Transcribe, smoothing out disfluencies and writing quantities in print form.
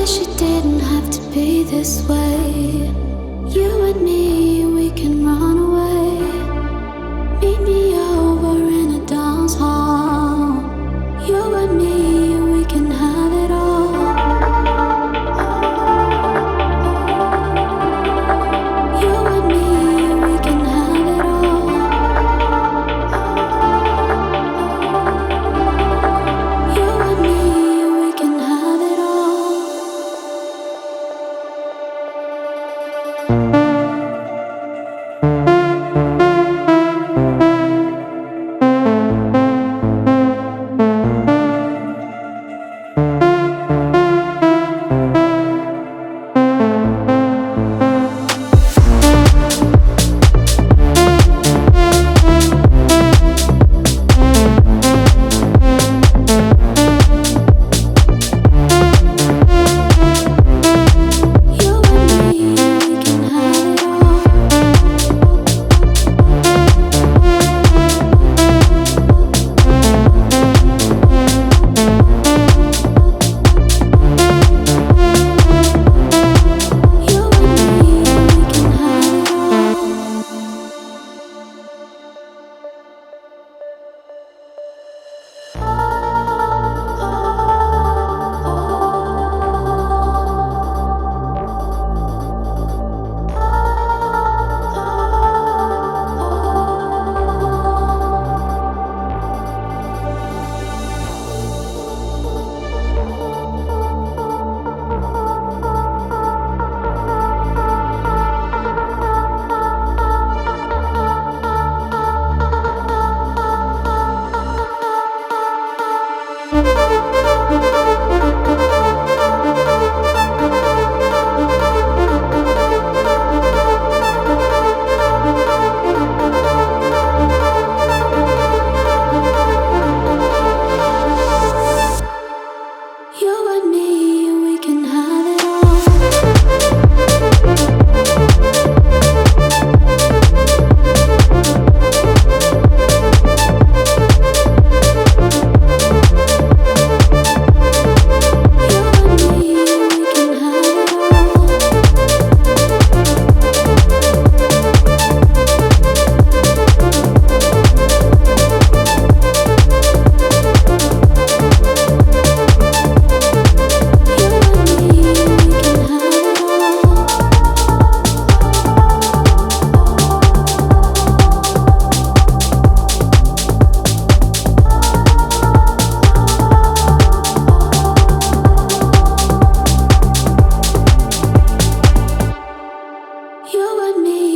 wish it didn't have to be this way. You and me, we can run away. Meet me over in a dance hall. You and me, we can have it all. You and me, we can have it all. You and me, we can have it all. You and me.